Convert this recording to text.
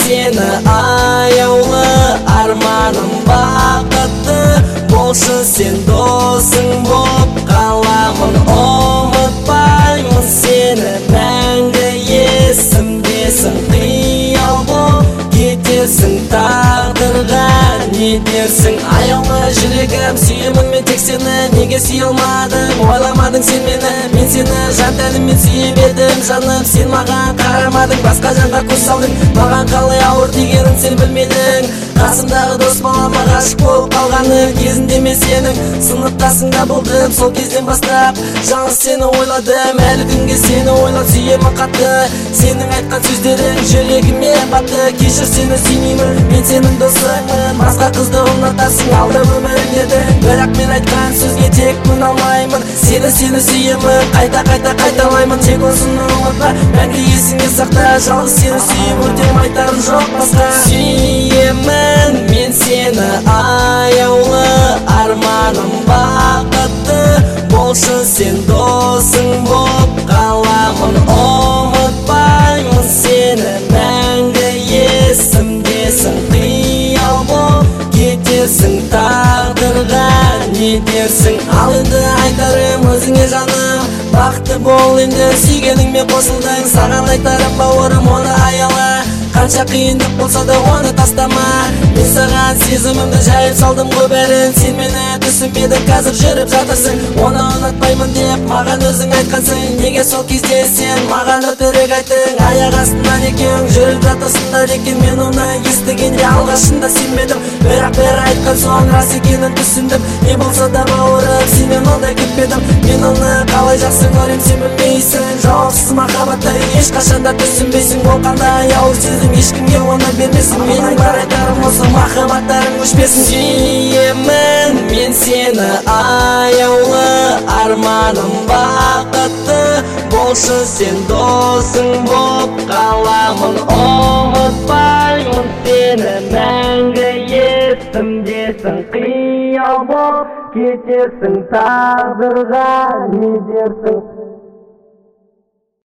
seni аяулы арманым бақытты болшы сен досың боп қаламын ұмытпаймын сені мәңгі есімдесің қиял боп кетесің тағдырға не дерсің аяулы жүрегім сүйемін мен тек сені неге сүйе алмадың ойламадың сен мені мен сені жан тәніммен сүйіп едім жаным сен маған қарамадың басқа жанға көз салдың маған қалай ауыр тигенін сен білмедің қасымдағы дос балама ғашық болып қалғаны кезінде мен сенің сыныптасыңда болдым сол кезден бастап жалғыз сені ойладым әлі күнге сені ойлап сүйемін қатты сенің айтқан сөздерің жүрегіме батты кешір сені сүймеймін мен сенің досыңмын басқа қызды ұнатасың алда өмірің еді бірақ мен айтқан сөзге тек көне алмаймын сені сүйемін қайталаймын тек осыны ұмытпа мәңгі есіңе сақта жалғыз сені сүйіп өтем айтарым жоқ басқа сүйемін мен сені аяулы арманым бақытты болшы сен досың боп қаламын ұмытпаймын сені мәңгі есімдесің қиял боп кетесің тағдырға не дерсің ал енді айтарым өзіңе жаным бақытты бол енді сүйгеніңмен қосылдың саған айтарым бауырым оны аяла қанша қиындық болса да оны тастама мен саған сезімімді жайып салдым ғой бәрін сен мені түсінбедің қазір жүріп жатырсың оны ұнатпаймын деп маған өзің айтқансың неге сол кезде сен маған өтірік айттың аяқ астынан екеуің жүріп жатырсыңдар екен мен оны естігенде алғашында сенбедім бірақ бәрі айтқан соң рас екенін түсіндім не болса да бауырым сенен ондай күтпедім мен оны қалай жақсы көрем сен білмейсің жауапсыз махаббатты ешқашанда түсінбейсің ол қандай ауыр сезім ешкімге оны бермесін менің бар айтарым осы махаббаттарың өшпесін сүйемін мен сені аяулы арманым бақытты болшы сен досың боп қаламын ұмытпаймын сені мәңгі есімдесің қиял боп кетесің тағдырға не дерсің